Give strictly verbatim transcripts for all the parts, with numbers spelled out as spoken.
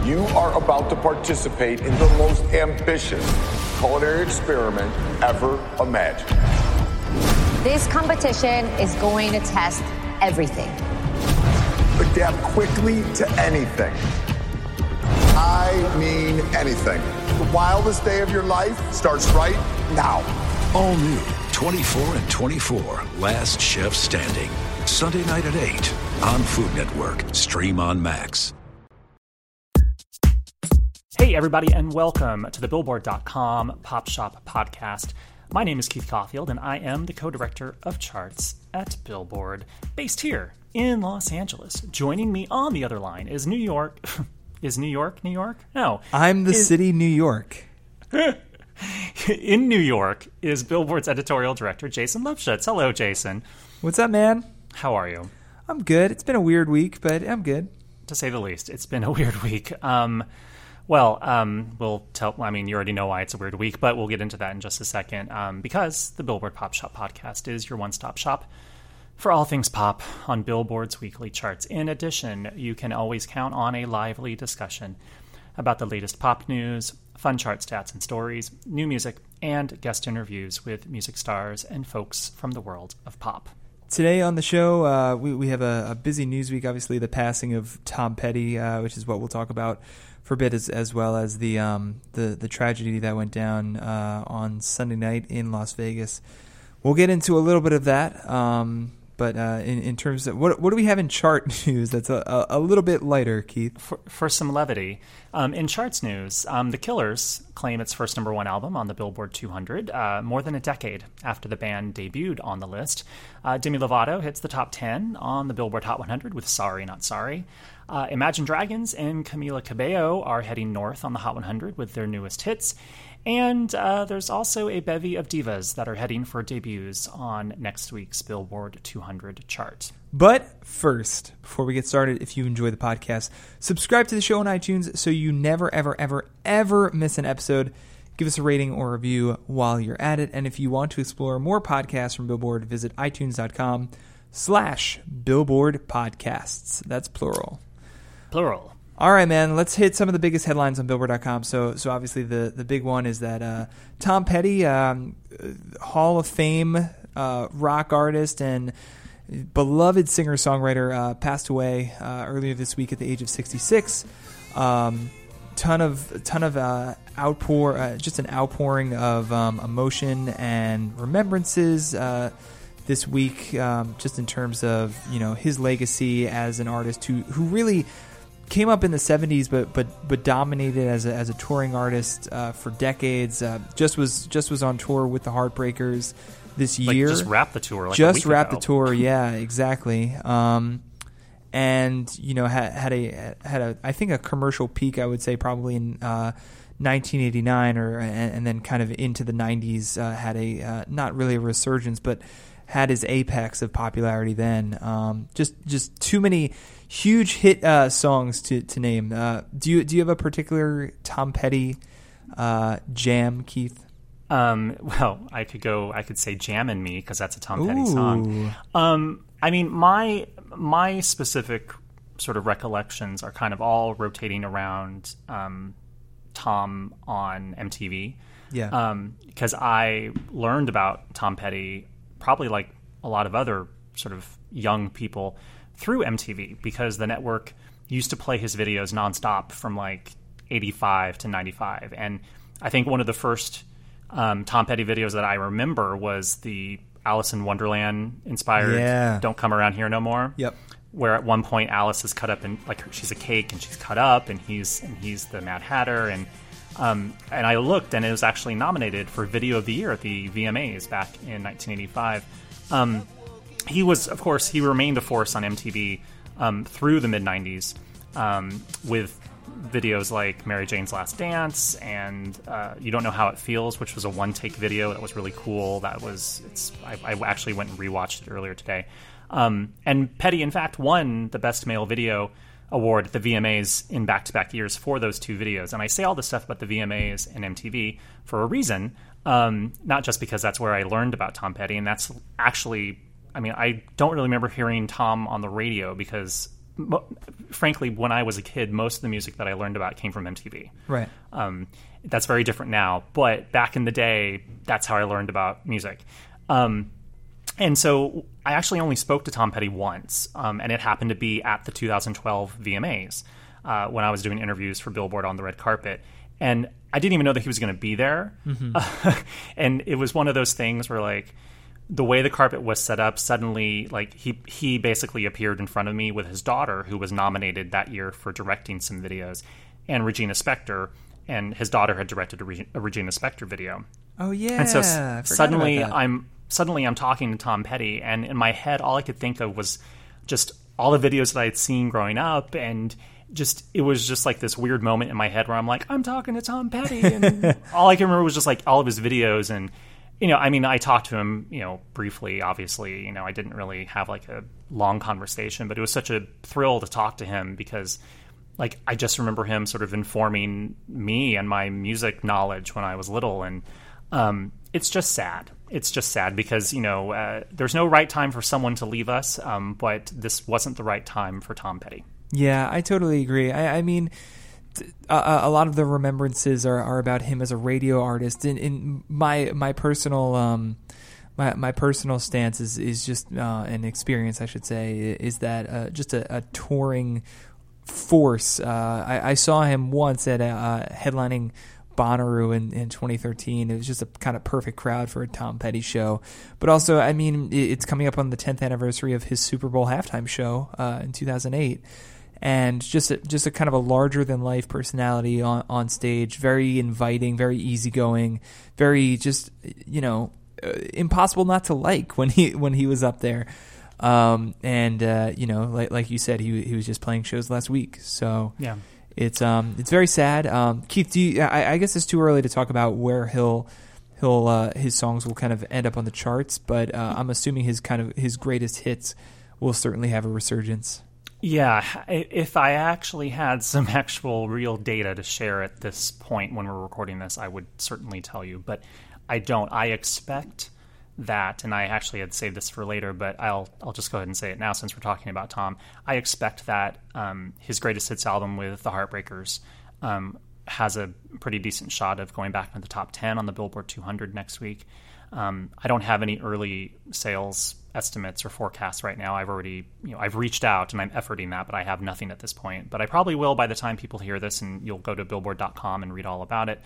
You are about to participate in the most ambitious culinary experiment ever imagined. This competition is going to test everything. Adapt quickly to anything. I mean anything. The wildest day of your life starts right now. All new, twenty-four and twenty-four, Last Chef Standing. Sunday night at eight on Food Network. Stream on Max. Hey, everybody, and welcome to the Billboard dot com Pop Shop Podcast. My name is Keith Caulfield, and I am the co-director of charts at Billboard, based here in Los Angeles. Joining me on the other line is New York. Is New York, New York? No. I'm the is, city, New York. In New York is Billboard's editorial director, Jason Lipschutz. Hello, Jason. What's up, man? How are you? I'm good. It's been a weird week, but I'm good. To say the least. It's been a weird week. Um... Well, um, we'll tell, I mean, you already know why it's a weird week, but we'll get into that in just a second, um, because the Billboard Pop Shop Podcast is your one-stop shop for all things pop on Billboard's weekly charts. In addition, you can always count on a lively discussion about the latest pop news, fun chart stats and stories, new music, and guest interviews with music stars and folks from the world of pop. Today on the show, uh, we, we have a, a busy news week, obviously the passing of Tom Petty, uh, which is what we'll talk about for a bit, as, as well as the um, the the tragedy that went down uh, on Sunday night in Las Vegas. We'll get into a little bit of that, um, but uh, in, in terms of what what do we have in chart news that's a, a, a little bit lighter, Keith? For, for some levity, um, in charts news, um, The Killers claim its first number one album on the Billboard two hundred, uh, more than a decade after the band debuted on the list. Uh, Demi Lovato hits the top ten on the Billboard Hot one hundred with Sorry Not Sorry. Uh, Imagine Dragons and Camila Cabello are heading north on the Hot one hundred with their newest hits. And uh, there's also a bevy of divas that are heading for debuts on next week's Billboard two hundred chart. But first, before we get started, if you enjoy the podcast, subscribe to the show on iTunes so you never, ever, ever, ever miss an episode. Give us a rating or review while you're at it. And if you want to explore more podcasts from Billboard, visit itunes.com slash Billboard Podcasts. That's plural. Plural. All right, man, let's hit some of the biggest headlines on Billboard dot com. So so obviously the, the big one is that uh, Tom Petty, um, Hall of Fame uh, rock artist and beloved singer-songwriter, uh, passed away uh, earlier this week at the age of sixty-six. Um, ton of ton of uh, outpour, uh, just an outpouring of um, emotion and remembrances uh, this week, um, just in terms of, you know, his legacy as an artist who who really came up in the seventies, but but but dominated as a, as a touring artist uh, for decades. Uh, just was just was on tour with the Heartbreakers this like year. Just wrapped the tour. Like just a week wrapped ago. the tour. Yeah, exactly. Um, and you know had had a had a I think a commercial peak, I would say probably in uh, nineteen eighty-nine, or and, and then kind of into the nineties. Uh, had a uh, not really a resurgence, but had his apex of popularity then. Um, just just too many huge hit uh, songs to to name. Uh, do you do you have a particular Tom Petty uh, jam, Keith? Um, well, I could go. I could say "Jammin' Me" because that's a Tom Petty Ooh. song. Um, I mean, my my specific sort of recollections are kind of all rotating around um, Tom on M T V. Yeah. Because um, I learned about Tom Petty probably like a lot of other sort of young people through M T V, because the network used to play his videos nonstop from like eighty-five to ninety-five. And I think one of the first um, Tom Petty videos that I remember was the Alice in Wonderland inspired Yeah. Don't Come Around Here No More. Yep. Where at one point Alice is cut up and like she's a cake and she's cut up and he's and he's the Mad Hatter, and um, and I looked and it was actually nominated for Video of the Year at the V M As back in nineteen eighty-five. Um, he was, of course, he remained a force on M T V um, through the mid nineties um, with videos like Mary Jane's Last Dance and uh, You Don't Know How It Feels, which was a one-take video that was really cool. That was, it's. I, I actually went and rewatched it earlier today. Um, and Petty, in fact, won the Best Male Video Award at the V M As in back-to-back years for those two videos. And I say all this stuff about the V M As and M T V for a reason, um, not just because that's where I learned about Tom Petty. And that's actually, I mean, I don't really remember hearing Tom on the radio because mo- frankly, when I was a kid, most of the music that I learned about came from M T V. Right. Um, that's very different now, but back in the day, that's how I learned about music. Um, and so I actually only spoke to Tom Petty once, um, and it happened to be at the two thousand twelve V M As uh, when I was doing interviews for Billboard on the red carpet. And I didn't even know that he was going to be there. Mm-hmm. Uh, and it was one of those things where, like, the way the carpet was set up, suddenly, like, he he basically appeared in front of me with his daughter, who was nominated that year for directing some videos, and Regina Spektor, and his daughter had directed a, Reg- a Regina Spektor video. Oh yeah. And so s- suddenly I'm suddenly I'm talking to Tom Petty, and in my head, all I could think of was just all the videos that I had seen growing up, and just it was just like this weird moment in my head where I'm like, I'm talking to Tom Petty, and all I can remember was just like all of his videos. And you know, I mean, I talked to him, you know, briefly. Obviously, you know, I didn't really have like a long conversation, but it was such a thrill to talk to him because, like, I just remember him sort of informing me and my music knowledge when I was little, and um, it's just sad. It's just sad because, you know, uh, there's no right time for someone to leave us, um, but this wasn't the right time for Tom Petty. Yeah, I totally agree. I, I mean, a, a lot of the remembrances are, are about him as a radio artist. In, in my my personal um, my my personal stance is is just uh, an experience, I should say, is that uh, just a, a touring force. Uh, I, I saw him once at a, uh, headlining Bonnaroo in, in twenty thirteen. It was just a kind of perfect crowd for a Tom Petty show. But also, I mean, it's coming up on the tenth anniversary of his Super Bowl halftime show uh, in two thousand eight. And just a, just a kind of a larger-than-life personality on, on stage, very inviting, very easygoing, very just, you know, uh, impossible not to like when he when he was up there. Um, and, uh, you know, like like you said, he he was just playing shows last week. So yeah. It's um it's very sad. Um, Keith, do you, I, I guess it's too early to talk about where he'll he'll uh, his songs will kind of end up on the charts, but uh, I'm assuming his kind of his greatest hits will certainly have a resurgence. Yeah, if I actually had some actual real data to share at this point when we're recording this, I would certainly tell you, but I don't. I expect that, and I actually had saved this for later, but I'll I'll just go ahead and say it now since we're talking about Tom. I expect that um, his greatest hits album with the Heartbreakers um, has a pretty decent shot of going back into the top ten on the Billboard two hundred next week. Um, I don't have any early sales estimates or forecasts right now. I've already, you know, I've reached out and I'm efforting that, but I have nothing at this point. But I probably will by the time people hear this, and you'll go to billboard dot com and read all about it.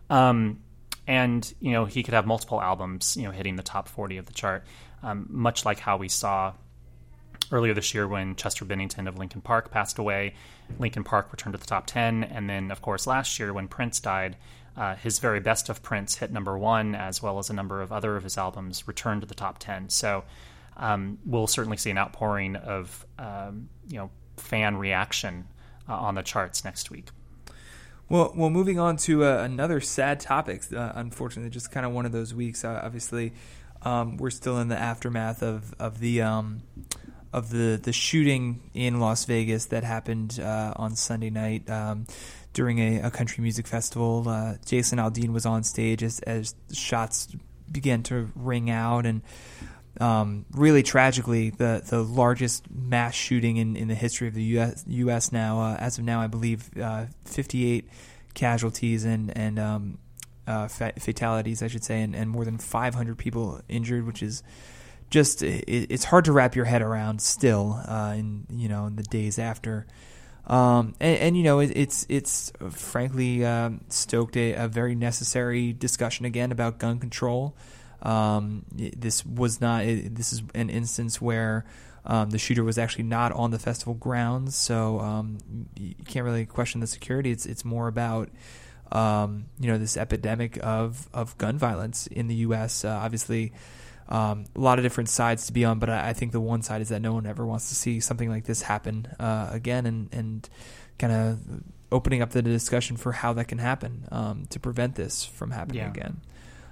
Um, and, you know, he could have multiple albums, you know, hitting the top forty of the chart, um, much like how we saw earlier this year when Chester Bennington of Linkin Park passed away. Linkin Park returned to the top ten. And then, of course, last year when Prince died, Uh, his very best of Prince hit number one, as well as a number of other of his albums returned to the top ten. So um, we'll certainly see an outpouring of um, you know fan reaction uh, on the charts next week. Well, well, moving on to uh, another sad topic. Uh, unfortunately, just kind of one of those weeks. Uh, obviously, um, we're still in the aftermath of of the um, of the the shooting in Las Vegas that happened uh, on Sunday night. Um, During a, a country music festival, uh, Jason Aldean was on stage as, as shots began to ring out, and um, really tragically, the, the largest mass shooting in, in the history of the U S, U S now. Uh, as of now, I believe uh, fifty-eight casualties and and um, uh, fa- fatalities, I should say, and, and more than five hundred people injured, which is just it, it's hard to wrap your head around still. Uh, in you know in the days after. Um, and, and, you know, it, it's, it's frankly, um, stoked a, a very necessary discussion again about gun control. Um, it, this was not, it, this is an instance where, um, the shooter was actually not on the festival grounds. So, um, you can't really question the security. It's, it's more about, um, you know, this epidemic of, of gun violence in the U S. Uh, obviously, Um, a lot of different sides to be on, but I, I think the one side is that no one ever wants to see something like this happen uh, again, and, and kind of opening up the discussion for how that can happen um, to prevent this from happening yeah. again.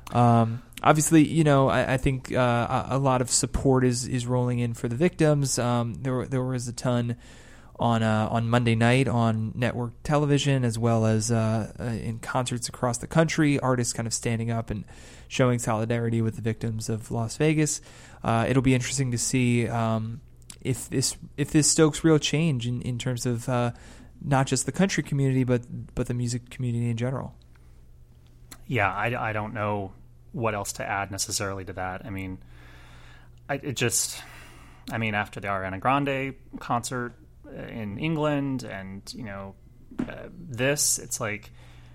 Um, obviously, you know, I, I think uh, a, a lot of support is, is rolling in for the victims. Um, there there was a ton on uh, on Monday night on network television, as well as uh, uh, in concerts across the country, artists kind of standing up and showing solidarity with the victims of Las Vegas. Uh, it'll be interesting to see um, if this if this stokes real change in, in terms of uh, not just the country community, but but the music community in general. Yeah, I, I don't know what else to add necessarily to that. I mean, I, it just, I mean, after the Ariana Grande concert in England and, you know, uh, this, it's like,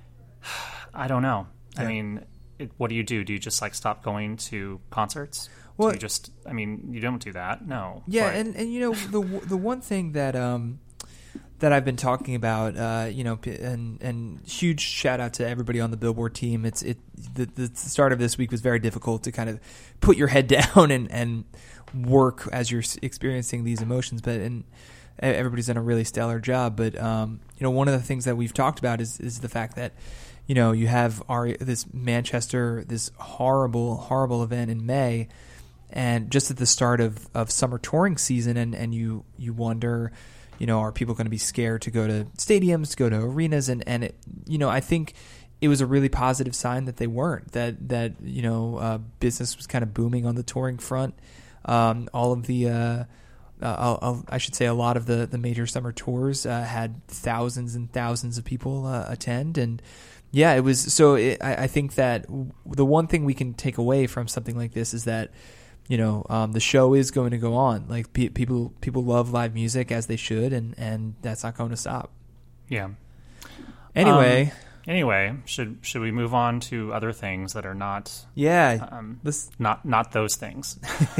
I don't know. Yeah. I mean, it, what do you do? Do you just like stop going to concerts? Well, do you just, I mean, you don't do that. No. Yeah. But, and, and, you know, the, the one thing that, um, that I've been talking about, uh, you know, and and huge shout out to everybody on the Billboard team. It's it the, the start of this week was very difficult to kind of put your head down and, and work as you're experiencing these emotions. But and everybody's done a really stellar job. But um, you know, one of the things that we've talked about is is the fact that, you know, you have our this Manchester, this horrible horrible event in May, and just at the start of, of summer touring season, and, and you you wonder, you know, are people going to be scared to go to stadiums, to go to arenas? And, and it, you know, I think it was a really positive sign that they weren't, that, that you know, uh, business was kind of booming on the touring front. Um, all of the, uh, uh, I'll, I'll, I should say a lot of the, the major summer tours uh, had thousands and thousands of people uh, attend. And yeah, it was, so it, I, I think that the one thing we can take away from something like this is that, you know, um, the show is going to go on. Like pe- people, people love live music as they should, and, and that's not going to stop. Yeah. Anyway, um, anyway, should should we move on to other things that are not? Yeah. Um, this... not not those things.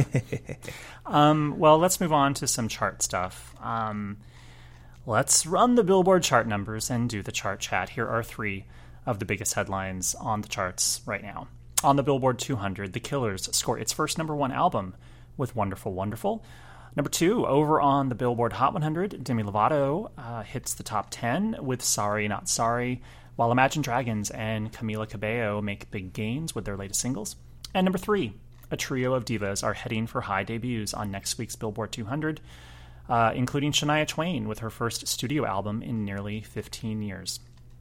um, well, let's move on to some chart stuff. Um, let's run the Billboard chart numbers and do the chart chat. Here are three of the biggest headlines on the charts right now. On the Billboard two hundred, The Killers score its first number one album with Wonderful Wonderful. Number two, over on the Billboard Hot one hundred, Demi Lovato uh, hits the top ten with Sorry Not Sorry, while Imagine Dragons and Camila Cabello make big gains with their latest singles. And number three, a trio of divas are heading for high debuts on next week's Billboard two hundred, uh, including Shania Twain with her first studio album in nearly fifteen years.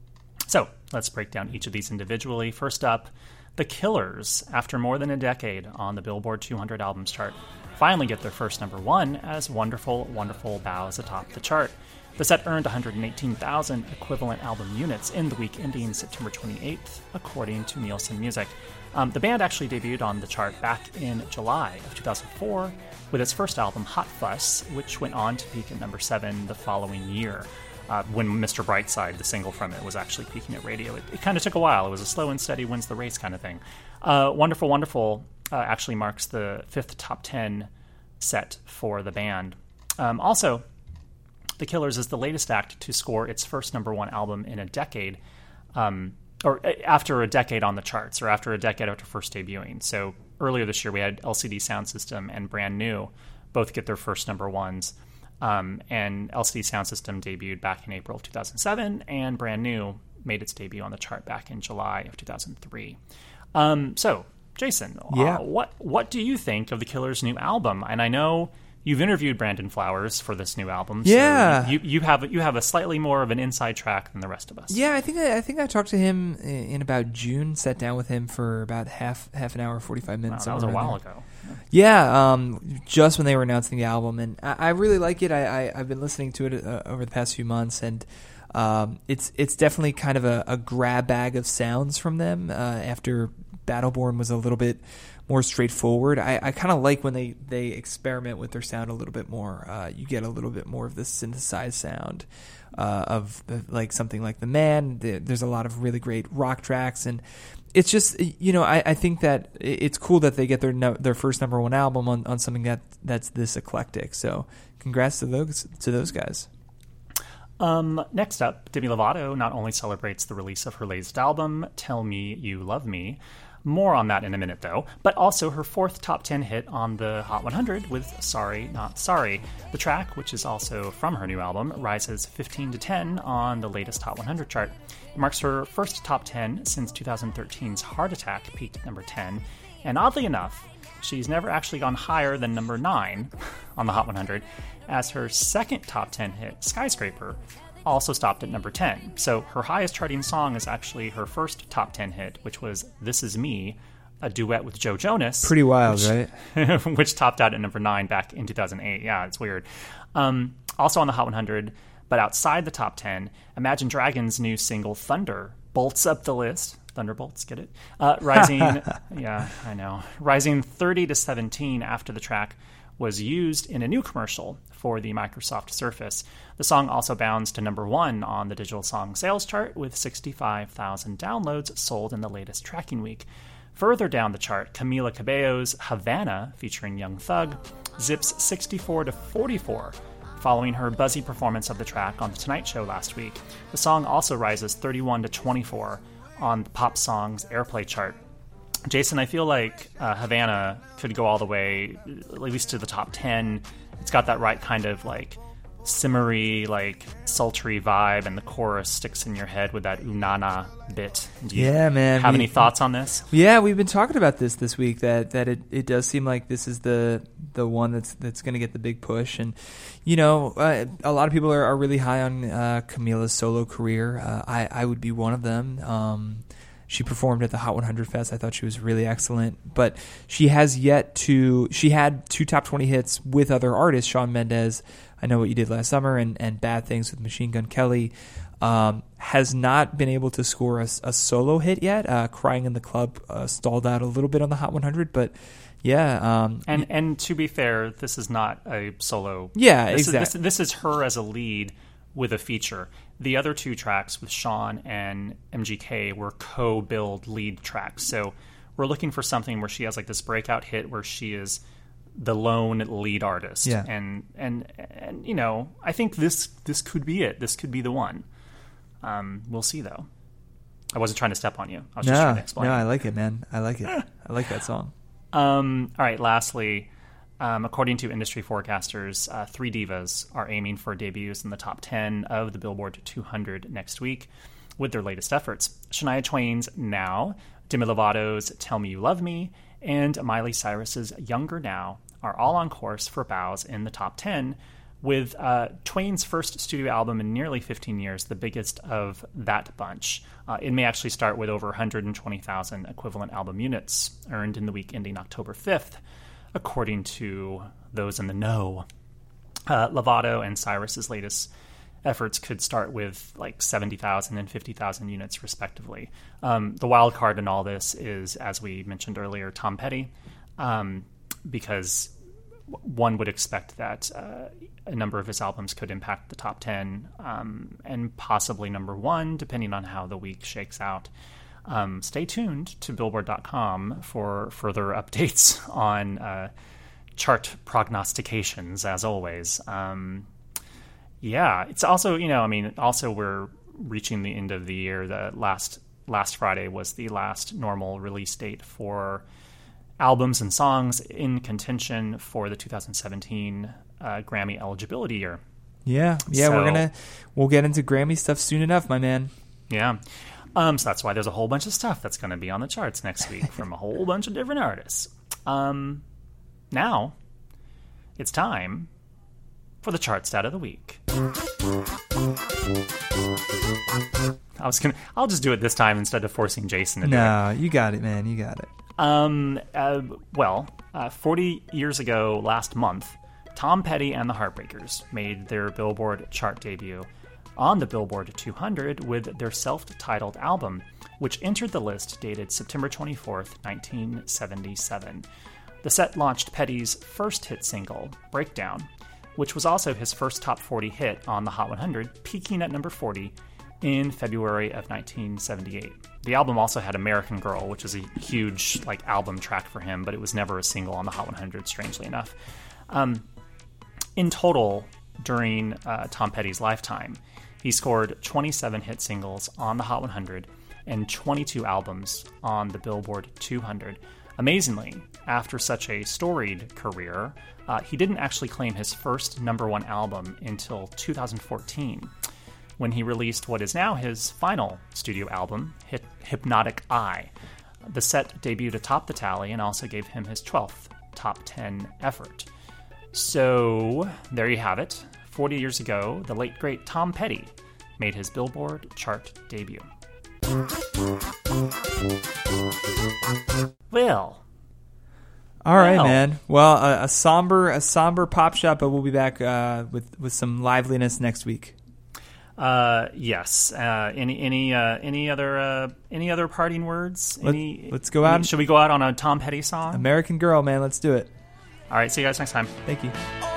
So let's break down each of these individually. First up, The Killers, after more than a decade on the Billboard two hundred albums chart, finally get their first number one as Wonderful Wonderful bows atop the chart. The set earned one hundred eighteen thousand equivalent album units in the week ending September twenty-eighth, according to Nielsen Music. Um, the band actually debuted on the chart back in July of two thousand four with its first album, Hot Fuss, which went on to peak at number seven the following year. Uh, when Mister Brightside, the single from it, was actually peaking at radio. It, it kind of took a while. It was a slow and steady wins the race kind of thing. Uh, Wonderful Wonderful uh, actually marks the fifth top ten set for the band. Um, also, The Killers is the latest act to score its first number one album in a decade, um, or after a decade on the charts, or after a decade after first debuting. So earlier this year, we had L C D Sound System and Brand New both get their first number ones. Um, and L C D Sound System debuted back in April of two thousand seven, and Brand New made its debut on the chart back in July of two thousand three. Um, so, Jason, yeah. uh, what what do you think of The Killers' new album? And I know you've interviewed Brandon Flowers for this new album. So yeah, you you have you have a slightly more of an inside track than the rest of us. Yeah, I think I, I think I talked to him in about June. Sat down with him for about half half an hour, forty five minutes. Wow, that was a while there. ago. Yeah, um, just when they were announcing the album, and I, I really like it. I, I, I've been listening to it uh, over the past few months, and um, it's it's definitely kind of a, a grab bag of sounds from them. Uh, after Battleborn was a little bit more straightforward, I, I kind of like when they, they experiment with their sound a little bit more. Uh, you get a little bit more of the synthesized sound uh, of the, like something like The Man. The, there's a lot of really great rock tracks, and it's just, you know, I, I think that it's cool that they get their no, their first number one album on, on something that that's this eclectic. So, congrats to those to those guys. Um, next up, Demi Lovato not only celebrates the release of her latest album, Tell Me You Love Me, more on that in a minute though, but also her fourth top ten hit on the Hot one hundred with Sorry Not Sorry. The track, which is also from her new album, rises fifteen to ten on the latest Hot one hundred chart. It marks her first top ten since two thousand thirteen's Heart Attack peaked at number ten, and oddly enough, she's never actually gone higher than number nine on the Hot one hundred, as her second top ten hit, Skyscraper, also stopped at number ten. So her highest charting song is actually her first top ten hit, which was This Is Me, a duet with Joe Jonas. Pretty wild, which, right? Which topped out at number nine back in two thousand eight. Yeah, it's weird. Um, also on the Hot one hundred, but outside the top ten, Imagine Dragons' new single Thunder bolts up the list. Thunderbolts, get it? Uh, rising, yeah, I know. Rising thirty to seventeen after the track was used in a new commercial for the Microsoft Surface. The song also bounds to number one on the digital song sales chart with sixty-five thousand downloads sold in the latest tracking week. Further down the chart, Camila Cabello's Havana, featuring Young Thug, zips sixty-four to forty-four, following her buzzy performance of the track on The Tonight Show last week. The song also rises thirty-one to twenty-four on the Pop Songs Airplay chart. Jason, I feel like uh, Havana could go all the way, at least to the top ten. It's got that right kind of like simmery, like sultry vibe, and the chorus sticks in your head with that unana bit. Do you yeah, man. have we, any thoughts on this? Yeah, we've been talking about this this week. That that it, it does seem like this is the the one that's that's going to get the big push. And you know, uh, a lot of people are, are really high on uh, Camila's solo career. Uh, I I would be one of them. Um, She performed at the Hot one hundred Fest. I thought she was really excellent. But she has yet to... She had two top twenty hits with other artists, Shawn Mendes, I Know What You Did Last Summer, and, and Bad Things with Machine Gun Kelly. Um, has not been able to score a, a solo hit yet. Uh, Crying in the Club uh, stalled out a little bit on the Hot one hundred, but yeah. Um, and and to be fair, this is not a solo... Yeah, this exactly. Is, this, this is her as a lead with a feature. The other two tracks with Shawn and M G K were co-billed lead tracks. So we're looking for something where she has like this breakout hit where she is the lone lead artist. Yeah. And and and you know, I think this this could be it. This could be the one. Um, we'll see though. I wasn't trying to step on you. I was no, just trying to explain. No, I like it, man. I like it. I like that song. Um, all right, lastly, Um, according to industry forecasters, uh, three divas are aiming for debuts in the top ten of the Billboard two hundred next week with their latest efforts. Shania Twain's Now, Demi Lovato's Tell Me You Love Me, and Miley Cyrus's Younger Now are all on course for bows in the top ten, with uh, Twain's first studio album in nearly fifteen years, the biggest of that bunch. Uh, it may actually start with over one hundred twenty thousand equivalent album units earned in the week ending October fifth. According to those in the know. Uh, Lovato and Cyrus's latest efforts could start with like seventy thousand and fifty thousand units, respectively. Um, the wild card in all this is, as we mentioned earlier, Tom Petty, um, because one would expect that uh, a number of his albums could impact the top ten um, and possibly number one, depending on how the week shakes out. Um, stay tuned to Billboard dot com for further updates on uh, chart prognostications, as always. Um, yeah, it's also, you know, I mean, also we're reaching the end of the year. The last last Friday was the last normal release date for albums and songs in contention for the two thousand seventeen uh, Grammy eligibility year. Yeah, yeah, so, we're gonna we'll get into Grammy stuff soon enough, my man. Yeah. Um, so that's why there's a whole bunch of stuff that's going to be on the charts next week from a whole bunch of different artists. Um, now, it's time for the chart stat of the week. I was gonna. I'll just do it this time instead of forcing Jason to do it. No, you got it, man. You got it. Um. Uh, well, uh, forty years ago, last month, Tom Petty and the Heartbreakers made their Billboard chart debut on the Billboard two hundred with their self-titled album, which entered the list dated September twenty-fourth, nineteen seventy-seven. The set launched Petty's first hit single, Breakdown, which was also his first top forty hit on the Hot one hundred, peaking at number forty in February of nineteen seventy-eight. The album also had American Girl, which is a huge like album track for him, but it was never a single on the Hot one hundred, strangely enough. Um, in total, during uh, Tom Petty's lifetime, he scored twenty-seven hit singles on the Hot one hundred and twenty-two albums on the Billboard two hundred. Amazingly, after such a storied career, uh, he didn't actually claim his first number one album until two thousand fourteen, when he released what is now his final studio album, Hip- Hypnotic Eye. The set debuted atop the tally and also gave him his twelfth top ten effort. So, there you have it. forty years ago, the late, great Tom Petty made his Billboard chart debut. Will. All right, Well. man. Well, a, a somber, a somber pop shop, but we'll be back uh, with with some liveliness next week. Uh, yes. Uh, any any uh, any other uh, any other parting words? Let- Any, let's go out. Should we go out on a Tom Petty song? American Girl, man. Let's do it. All right. See you guys next time. Thank you. Oh,